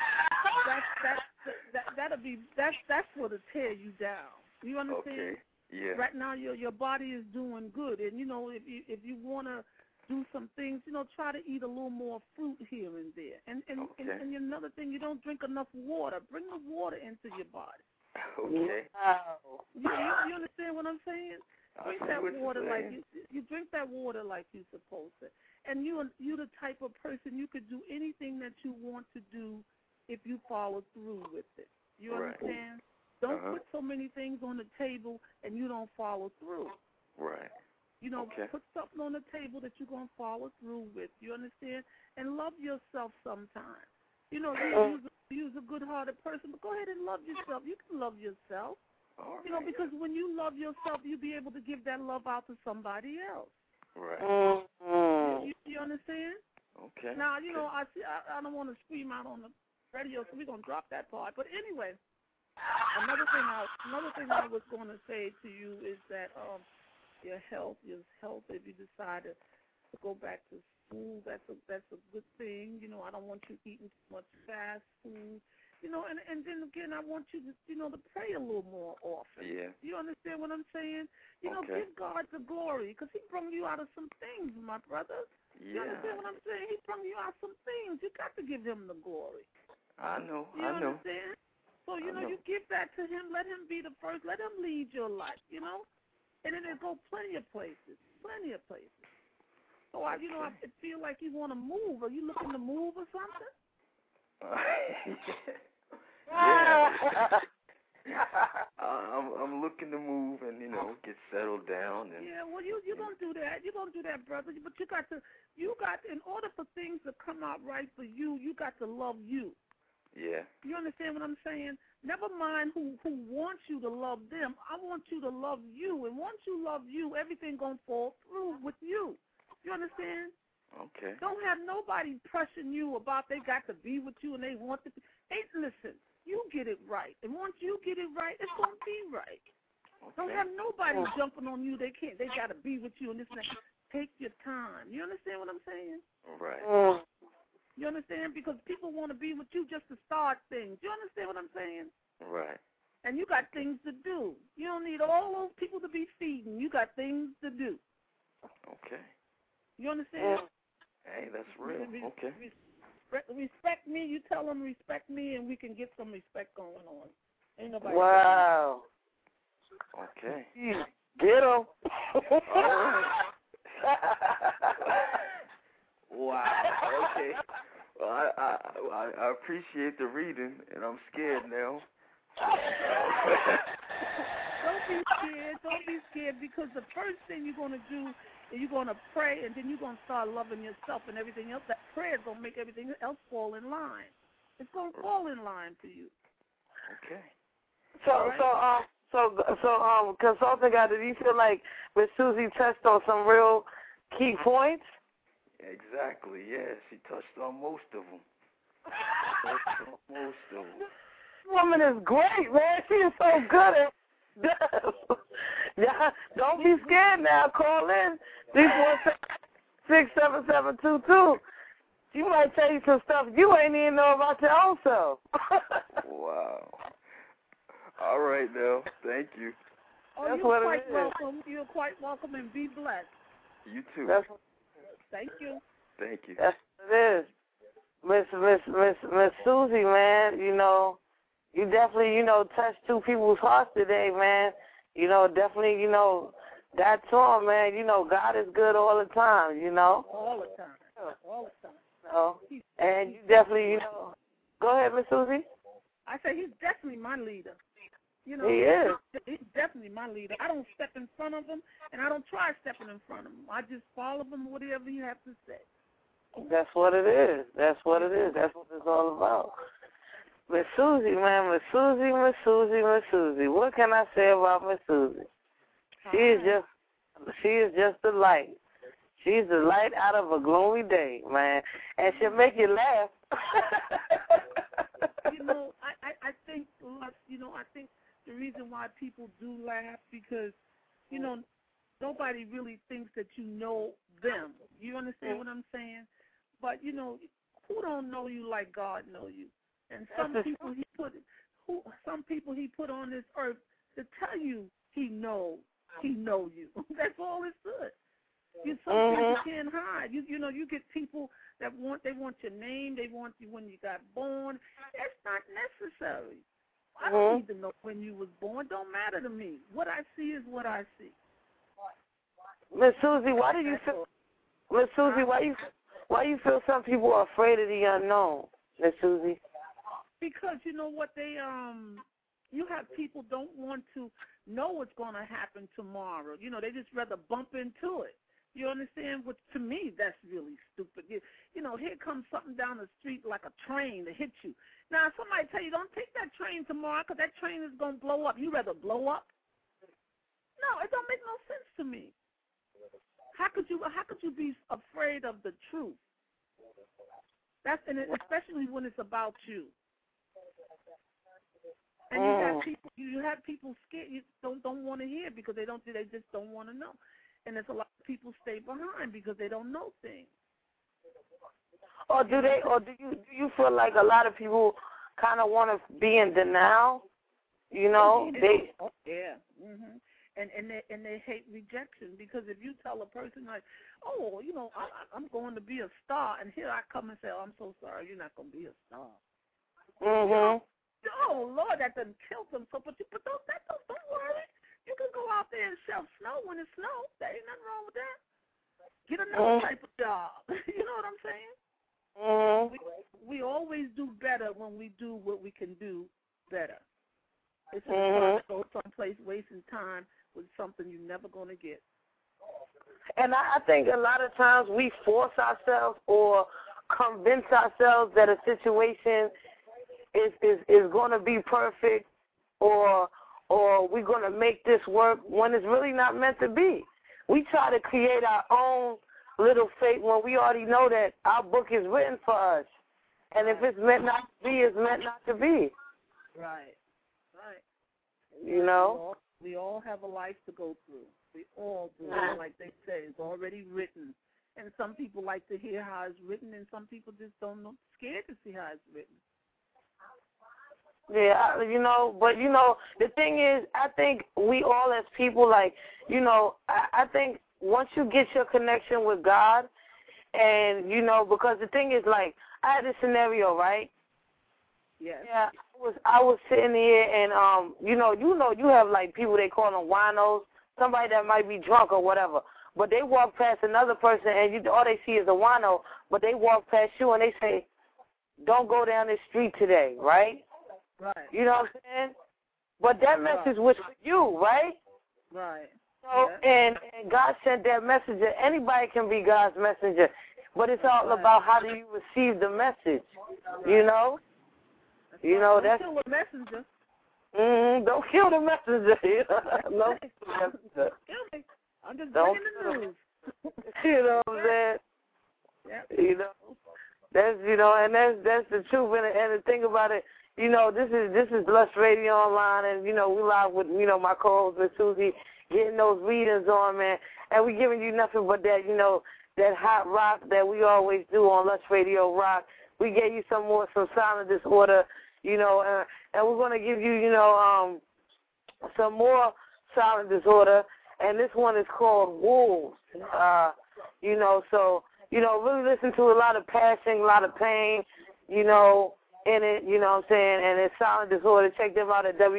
[SPEAKER 4] That's what'll tear you down. You understand?
[SPEAKER 7] Okay. Yeah.
[SPEAKER 4] Right now, your body is doing good, and if you wanna do some things, try to eat a little more fruit here and there. And another thing, you don't drink enough water. Bring the water into your body.
[SPEAKER 7] Okay.
[SPEAKER 4] You understand what I'm saying? Drink that water like you drink that water like you're supposed to. And you're the type of person you could do anything that you want to do if you follow through with it. You understand? Don't put so many things on the table and you don't follow through.
[SPEAKER 7] Right.
[SPEAKER 4] Put something on the table that you're going to follow through with. You understand? And love yourself sometimes. You're a good-hearted person, but go ahead and love yourself. You can love yourself.
[SPEAKER 7] All right.
[SPEAKER 4] Because when you love yourself, you'll be able to give that love out to somebody else.
[SPEAKER 7] Right.
[SPEAKER 4] You understand?
[SPEAKER 7] Okay.
[SPEAKER 4] Now, I don't want to scream out on the radio, so we're going to drop that part. But anyway, another thing I was going to say to you is that your health, if you decide to go back to school, that's a good thing. I don't want you eating too much fast food. And then again, I want you to, to pray a little more often.
[SPEAKER 7] Yeah.
[SPEAKER 4] You understand what I'm saying?
[SPEAKER 7] Okay.
[SPEAKER 4] Give God the glory, because he brought you out of some things, my brother.
[SPEAKER 7] Yeah.
[SPEAKER 4] You understand what I'm saying? He brought you out some things. You got to give him the glory.
[SPEAKER 7] I know.
[SPEAKER 4] You understand? So, you give that to him. Let him be the first. Let him lead your life, And then it'll go plenty of places. So, I feel like you want to move. Are you looking to move or something?
[SPEAKER 7] Yeah. I'm looking to move and get settled down. And
[SPEAKER 4] yeah, well, you're gonna do that. You're gonna do that, brother. But you got in order for things to come out right for you, you got to love you.
[SPEAKER 7] Yeah.
[SPEAKER 4] You understand what I'm saying? Never mind who wants you to love them. I want you to love you, and once you love you, everything gonna fall through with you. You understand?
[SPEAKER 7] Okay.
[SPEAKER 4] Don't have nobody pressing you about they got to be with you and they want to be. Hey, listen, you get it right. And once you get it right, it's going to be right. Okay. Don't have nobody jumping on you. They got to be with you and this and that. Take your time. You understand what I'm saying?
[SPEAKER 7] Right.
[SPEAKER 4] You understand? Because people want to be with you just to start things. You understand what I'm saying?
[SPEAKER 7] Right.
[SPEAKER 4] And you got things to do. You don't need all those people to be feeding. You got things to do.
[SPEAKER 7] Okay.
[SPEAKER 4] You understand?
[SPEAKER 7] Hey, that's real. Okay.
[SPEAKER 4] Respect me. You tell them respect me, and we can get some respect going on. Ain't nobody.
[SPEAKER 3] Wow.
[SPEAKER 7] Okay.
[SPEAKER 3] Get 'em.
[SPEAKER 7] All right. Wow. Okay. Well, I appreciate the reading, and I'm scared now.
[SPEAKER 4] Don't be scared, because the first thing you're going to do is you're going to pray, and then you're going to start loving yourself and everything else. That prayer is going to make everything else fall in line. It's going to fall in line for you.
[SPEAKER 7] Okay.
[SPEAKER 3] So, consulting guy, did you feel like Miss Susie touched on some real key points?
[SPEAKER 7] Exactly, yeah. She touched on most of them.
[SPEAKER 3] This woman is great, man. She is so good at yeah, don't be scared now. Call in 346-7722. She might tell you some stuff you ain't even know about your own self.
[SPEAKER 7] Wow. All right, now. Thank you.
[SPEAKER 4] Oh,
[SPEAKER 3] That's
[SPEAKER 4] you're
[SPEAKER 3] what
[SPEAKER 4] quite
[SPEAKER 3] it is.
[SPEAKER 4] welcome. You're quite welcome, and be blessed.
[SPEAKER 7] You too.
[SPEAKER 4] Thank you.
[SPEAKER 7] Thank you.
[SPEAKER 3] That's what it is. Miss Susie, man, you know, you definitely, you know, touched two people's hearts today, man. You know, definitely, you know, that song, man, you know, God is good all the time, you know.
[SPEAKER 4] All the time. All the time.
[SPEAKER 3] So, and you definitely, you know, go ahead, Miss Susie.
[SPEAKER 4] I say he's definitely my leader. You know,
[SPEAKER 3] He is.
[SPEAKER 4] He's definitely my leader. I don't step in front of him, and I don't try stepping in front of him. I just follow him, whatever he has to say.
[SPEAKER 3] That's what it is. That's what it is. That's what it's all about. Miss Susie, man, Miss Susie. What can I say about Miss Susie? She is just the light. She's the light out of a gloomy day, man, and she'll make you laugh.
[SPEAKER 4] You know, I think, you know, I think the reason why people do laugh because, you know, nobody really thinks that you know them. You understand what I'm saying? But, you know, who don't know you like God know you? And some people he put on this earth to tell you he know you. That's all it's good. You can't hide. You know, you get people that want your name, they want you when you got born. That's not necessary. I don't need to know when you was born. Don't matter to me. What I see is what I see.
[SPEAKER 3] Miss Susie, why do you feel? Miss Susie, why you feel some people are afraid of the unknown, Miss Susie?
[SPEAKER 4] Because you know what you have people don't want to know what's going to happen tomorrow. You know, they just rather bump into it. You understand? Which to me, that's really stupid. You know, here comes something down the street like a train to hit you. Now, somebody tell you, don't take that train tomorrow because that train is going to blow up. You rather blow up? No, it don't make no sense to me. How could you be afraid of the truth? And especially when it's about you. And you have people scared. You don't want to hear because they just don't want to know. And there's a lot of people stay behind because they don't know things. Or do you feel like a lot of people kind of want to be in denial? You know, And they hate rejection because if you tell a person like, oh, you know, I'm going to be a star, and here I come and say, oh, I'm so sorry, you're not going to be a star.
[SPEAKER 3] Mhm.
[SPEAKER 4] Oh Lord, that doesn't kill them. So, but don't worry. You can go out there and sell snow when it snows. There ain't nothing wrong with that. Get another type of job. You know what I'm saying? We always do better when we do what we can do better. It's just hard to go someplace wasting time with something you're never going to get.
[SPEAKER 3] And I think a lot of times we force ourselves or convince ourselves that a situation is going to be perfect or we're going to make this work when it's really not meant to be. We try to create our own little fate when we already know that our book is written for us. And if it's meant not to be, it's meant not to be.
[SPEAKER 4] Right.
[SPEAKER 3] You know?
[SPEAKER 4] We all have a life to go through. We all do. Like they say, it's already written. And some people like to hear how it's written, and some people just don't know, scared to see how it's written.
[SPEAKER 3] Yeah, you know, but, you know, the thing is, I think we all as people, like, you know, I think once you get your connection with God and, you know, because the thing is, like, I had this scenario, right?
[SPEAKER 4] Yes.
[SPEAKER 3] Yeah, I was sitting here and, you know, you have, like, people they call them winos, somebody that might be drunk or whatever, but they walk past another person and all they see is a wino, but they walk past you and they say, don't go down this street today, right?
[SPEAKER 4] Right.
[SPEAKER 3] You know what I'm saying? But that message was for you, right?
[SPEAKER 4] Right.
[SPEAKER 3] So, and God sent that messenger. Anybody can be God's messenger, but it's all about how do you receive the message, you know? You know,
[SPEAKER 4] don't kill the messenger.
[SPEAKER 3] Don't kill the messenger. No,
[SPEAKER 4] kill me. I'm just bringing the news.
[SPEAKER 3] You know what I'm saying?
[SPEAKER 4] Yep.
[SPEAKER 3] You know, that's that's the truth. And the thing about it, this is Lush Radio Online, and we live with my co-host Miss Susie, getting those readings on, man, and we giving you nothing but that that hot rock that we always do on Lush Radio Rock. We gave you some Silent Disorder, and we're gonna give you some more Silent Disorder, and this one is called Wolves. So really listen to a lot of passion, a lot of pain, in it, what I'm saying, and it's Silent Disorder. Check them out at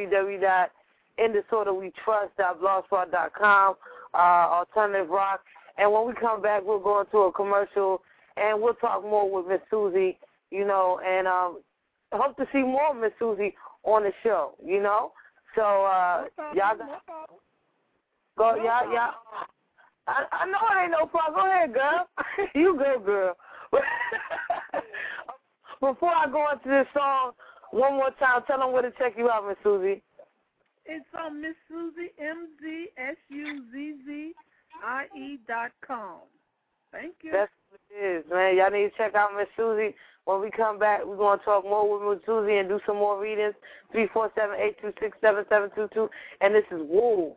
[SPEAKER 3] www.indisorderwetrust.blogspot.com, Alternative Rock. And when we come back, we'll go into a commercial, and we'll talk more with Miss Susie, and hope to see more of Miss Susie on the show, So, y'all go, y'all. I know it ain't no problem. Go ahead, girl. You go, girl. Before I go into this song, one more time, tell them where to check you out, Miss Susie.
[SPEAKER 4] It's on Miss Susie, MZSUZZIE.com. Thank you.
[SPEAKER 3] That's what it is, man. Y'all need to check out Miss Susie. When we come back, we're going to talk more with Miss Susie and do some more readings. 347-826-7722. And this is Wolves.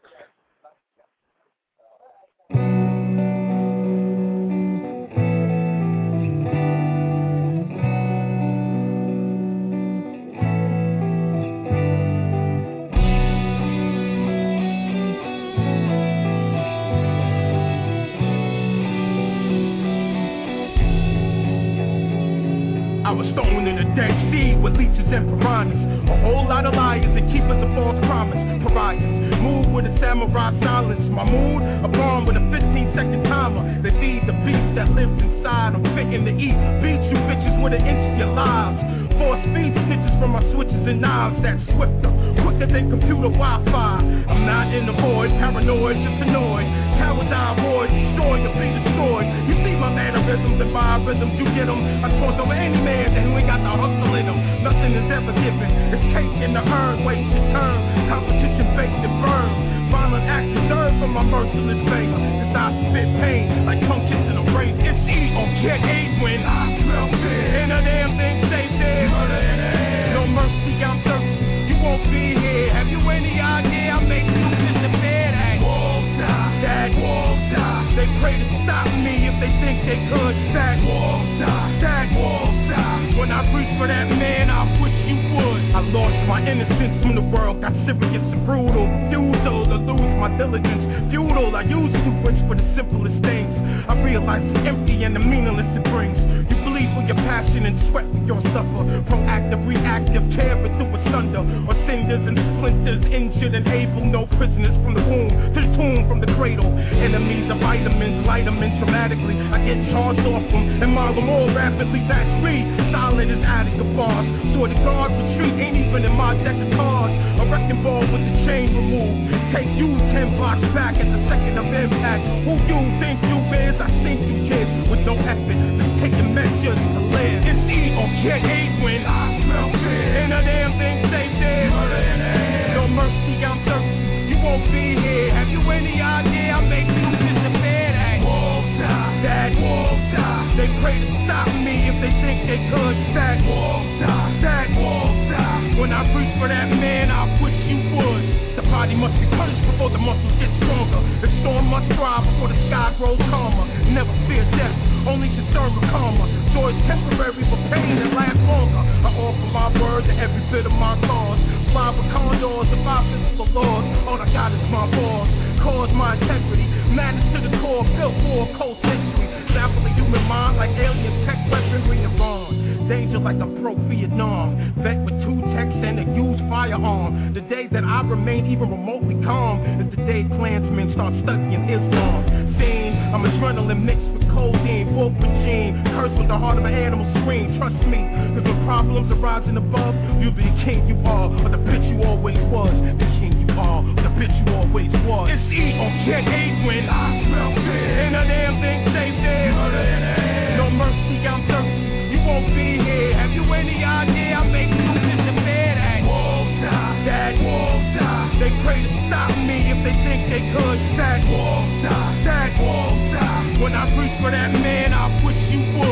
[SPEAKER 5] I was thrown in the Dead Sea with leeches and piranhas. A whole lot of liars and keepers of false promise. Pariahs, move with a samurai silence. My mood, a bomb with a 15-second timer. They feed the beast that lives inside. I'm fitting to eat. Beat you bitches with an inch of your lives. Force feed stitches from my switches and knives. That's swifter, quicker than computer Wi-Fi. I'm not in the void, paranoid, just annoyed. Cowardine boy, destroy or be destroyed. You see my mannerisms and rhythms, you get them. I toss over any man that who ain't got the hustle in them. Nothing is ever given. It's cake in the urn, wait to turn. Competition baked and burned. Violent acts deserved from my merciless favor. Cause I spit pain like tongue kiss in a rain. It's E on Kid 8 when I smell fear. Ain't a damn thing safe there. Murder in the air. No mercy, I'm thirsty. You won't be here. Have you any idea? I make you disappear. That wolves die. That wolves die. They pray to stop me if they think they could. That wolves die. That wolves die. When I reach for that man, I wish you would. I lost my innocence when the world got serious and brutal. Refusal to lose my diligence. Futile, I use too much for the simplest things. I realize it's empty and the meaningless it brings. You bleed for your passion and sweat for your suffer. Proactive, reactive, tear it through asunder. Or cinders and splinters, injured and able. No prisoners from the womb to the tomb, from the cradle. Enemies of vitamins, light them in dramatically. I get charged off them and mile them all rapidly. That's me, solid as Attica bars. So the guard retreat ain't even in my deck of cards. A wrecking ball with the chain removed. Take you 10 blocks back at the second of impact. Who you think you is? I think you kids with no effort. Just taking measures to live. It's E on Kid 8 when I smell fear. Ain't a damn thing safe there. Murder in the air. No mercy, I'm thirsty. You won't be here. Have you any idea? I make you disappear. That wolves die. That wolves die. They pray to stop me if they think they could. That wolves die. That wolves die. When I reach for that man, I wish you would. The body must be punished before the muscles get stronger. The storm must thrive before the sky grows calmer. Never fear death, only discern with karma. Joy is temporary, but pain that lasts longer. I offer my word to every bit of my cause. Fly with condors, defy physical laws. All I got is my balls. Cause my integrity, madness to the core, built for a cold century. Sample the human mind like alien tech weaponry and bomb. Danger like a pro-Vietnam. Vet with 2 techs and a used firearm. The day that I remain even remotely calm is the day Klansmen start studying Islam. Fiend, I'm adrenaline mixed with codeine. Wolf regime, cursed with the heart of an animal scream. Trust me, cause when problems are rising above, you'll be the king you are, or the bitch you always was. The king you are, or the bitch you always was. It's E on Kid 8 when I smell fear. Ain't a damn thing safe there. Murder in the air. No mercy, I'm thirsty. You won't be here. Have you any idea? I make you disappear. That wolves die. That wolves die. They pray to stop me if they think they could. That wolves die. That wolves die. When I reach for that man, I wish you would.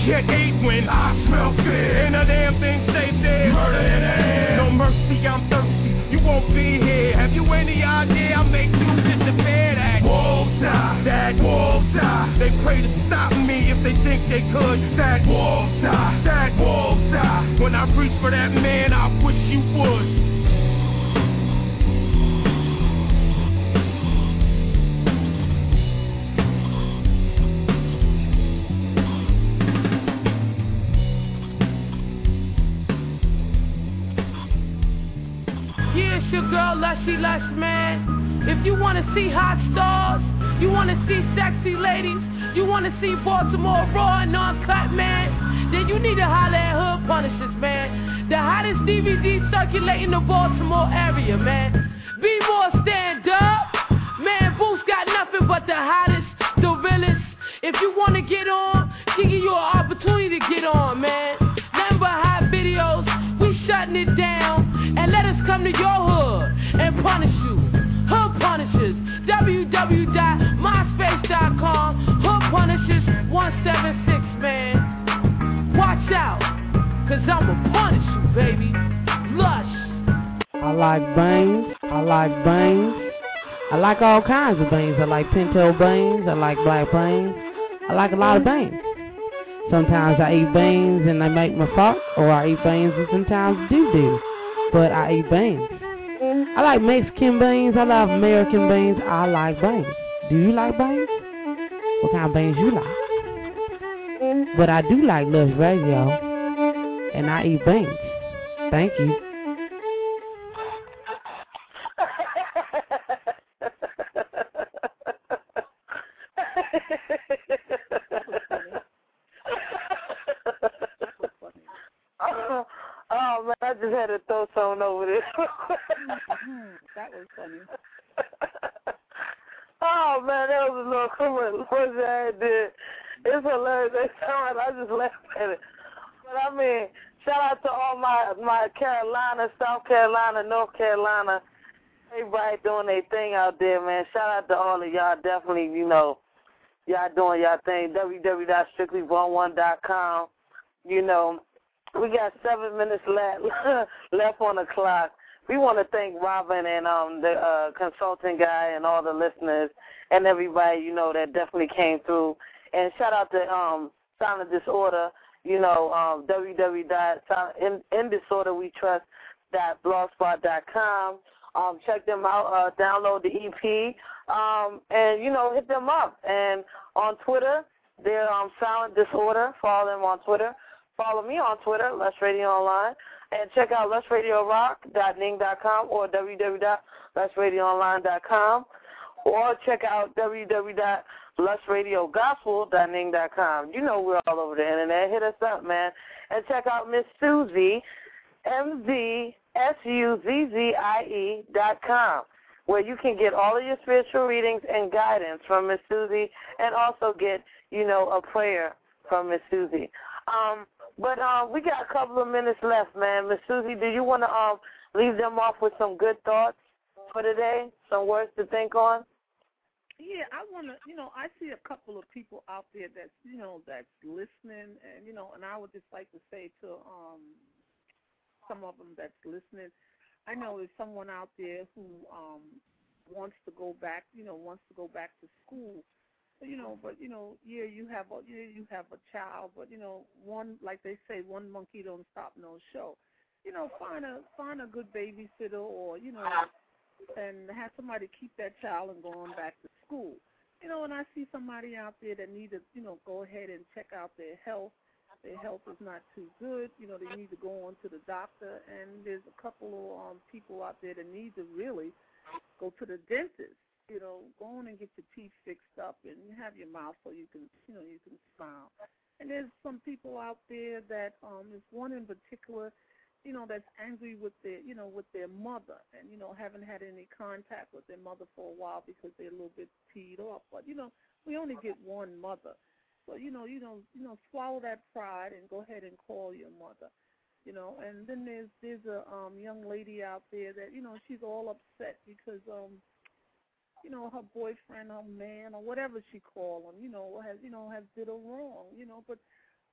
[SPEAKER 5] Get 8 when I smell fear. And a damn thing stay there. Murder in the air. No mercy, I'm thirsty. You won't be here. Have you any idea I make music to bear that? Wolves die. That wolves die. They pray to stop me if they think they could. That wolves die. That wolves die. When I reach for that man, I wish you would.
[SPEAKER 8] Yeah, it's your girl, Lushy Lush, man. If you want to see hot stars, you want to see sexy ladies, you want to see Baltimore raw and uncut, man, then you need to holler at Hood Punishers, man. The hottest DVD circulating the Baltimore area, man. Be more stand up. Man, Boost got nothing but the hottest, the realest. If you want to get on, he give you an opportunity to get on, man. Nothing but hot videos. We shutting it down. And let us come to your hood and punish you. Hood Punishers, www.myspace.com, Hood Punishers 176, man. Watch out, cause I'ma punish you, baby. Lush.
[SPEAKER 9] I like bangs. I like bangs. I like all kinds of bangs. I like pinto bangs. I like black bangs. I like a lot of bangs. Sometimes I eat bangs and they make me fuck, or I eat bangs and sometimes do. But I eat bangs. I like Mexican bangs. I love American bangs. I like bangs. Do you like bangs? What kind of bangs you like? But I do like Lush Radio, and I eat bangs. Thank you.
[SPEAKER 3] Oh man, I just had to throw something over there.
[SPEAKER 4] That was funny.
[SPEAKER 3] Oh man, that was a little commercial I did. It's hilarious. I just laughed at it. But I mean, shout out to all my Carolina, South Carolina, North Carolina, everybody doing their thing out there, man. Shout out to all of y'all. Definitely, y'all doing y'all thing. www.strictly11.com. We got 7 minutes left on the clock. We want to thank Robin and the consulting guy and all the listeners and everybody, that definitely came through. And shout out to Silent Disorder, www.indisorderwetrust.blogspot.com. Check them out, download the EP, and, hit them up. And on Twitter, they're Silent Disorder. Follow them on Twitter. Follow me on Twitter, Lush Radio Online, and check out lushradiorock.ning.com or www.lushradioonline.com, or check out www.lushradiogospel.ning.com. We're all over the internet. Hit us up, man. And check out Miss Susie, MZSUZZIE.com, where you can get all of your spiritual readings and guidance from Miss Susie, and also get, a prayer from Miss Susie. But we got a couple of minutes left, man. Miss Susie, do you want to leave them off with some good thoughts for today, some words to think on?
[SPEAKER 4] Yeah, I want to, I see a couple of people out there that's, that's listening, and, and I would just like to say to some of them that's listening, I know there's someone out there who wants to go back, to school. But you have a child, but one, like they say, one monkey don't stop no show. Find a good babysitter, or and have somebody keep that child and go on back to school. And I see somebody out there that need to, go ahead and check out their health. Their health is not too good. They need to go on to the doctor. And there's a couple of people out there that need to really go to the dentist. Go on and get your teeth fixed up and have your mouth so you can smile. And there's some people out there that, there's one in particular, that's angry with their mother and, haven't had any contact with their mother for a while because they're a little bit teed off. But, we only get one mother. So, swallow that pride and go ahead and call your mother. And then there's a young lady out there that, she's all upset because, her boyfriend, her man, or whatever she call him, has did her wrong, but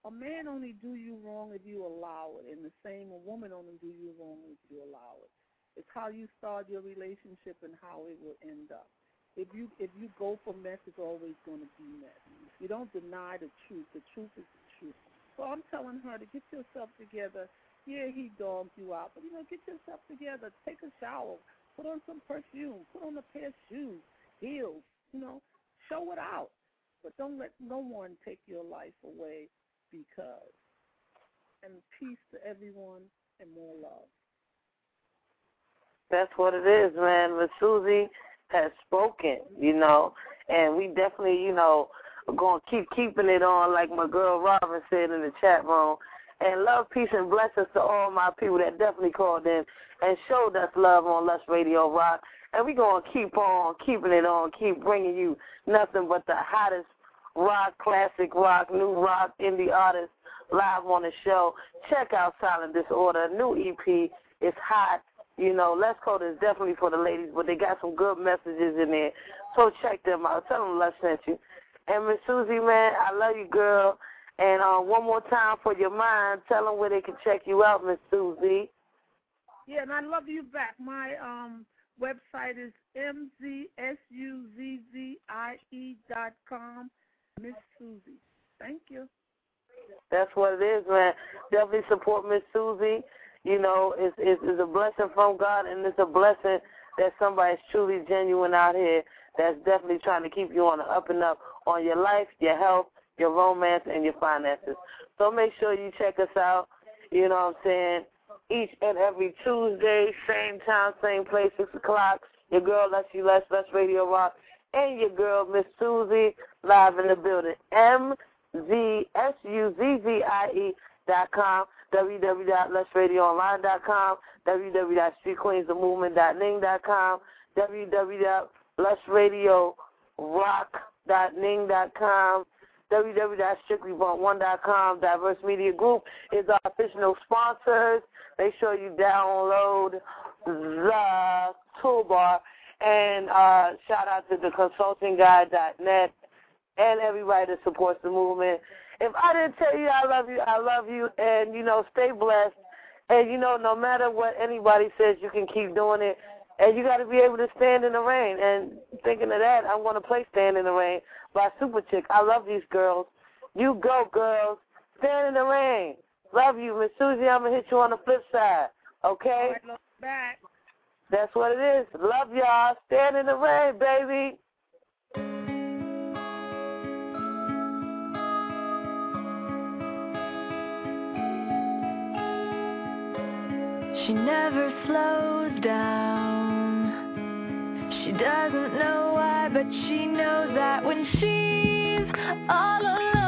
[SPEAKER 4] a man only do you wrong if you allow it, and the same, a woman only do you wrong if you allow it. It's how you start your relationship and how it will end up. If you go for mess, it's always going to be mess. You don't deny the truth. The truth is the truth. So I'm telling her to get yourself together. Yeah, he dogged you out, but, get yourself together. Take a shower. Put on some perfume. Put on a pair of shoes, heels, show it out. But don't let no one take your life away because. And peace to everyone and more love.
[SPEAKER 3] That's what it is, man. Miss Susie has spoken, and we definitely, going to keep keeping it on, like my girl Robin said in the chat room. And love, peace, and blessings to all my people that definitely called in and showed us love on Lush Radio Rock. And we're going to keep on keeping it on, keep bringing you nothing but the hottest rock, classic rock, new rock, indie artists live on the show. Check out Silent Disorder. New EP is hot. Let's Code is definitely for the ladies, but they got some good messages in there. So check them out. Tell them Lush sent you. And Miss Susie, man, I love you, girl. And one more time for your mind, tell them where they can check you out, Miss Susie.
[SPEAKER 4] Yeah, and I love you back. My website is mzsuzzie.com. Miss Susie. Thank you.
[SPEAKER 3] That's what it is, man. Definitely support Miss Susie. It's a blessing from God, and it's a blessing that somebody's truly genuine out here that's definitely trying to keep you on the up and up on your life, your health, your romance, and your finances. So make sure you check us out, each and every Tuesday, same time, same place, 6 o'clock. Your girl, Lush Radio Rock, and your girl, Miss Susie, live in the building. MZSUZZIE.com. www.lushradioonline.com, www.streetqueensthemovement.ning.com, www.lushradiorock.ning.com, www.strictlybump1.com. Diverse Media Group is our official sponsors. Make sure you download the toolbar. And shout out to theconsultingguy.net and everybody that supports the movement. If I didn't tell you I love you, and, stay blessed. And, no matter what anybody says, you can keep doing it. And you got to be able to stand in the rain. And thinking of that, I'm going to play Stand in the Rain by Super Chick. I love these girls. You go, girls. Stand in the rain. Love you. Miss Susie, I'm going to hit you on the flip side. Okay?
[SPEAKER 4] All right, look back.
[SPEAKER 3] That's what it is. Love y'all. Stand in the rain, baby.
[SPEAKER 2] She never slows down. She doesn't know why, but she knows that when she's all alone.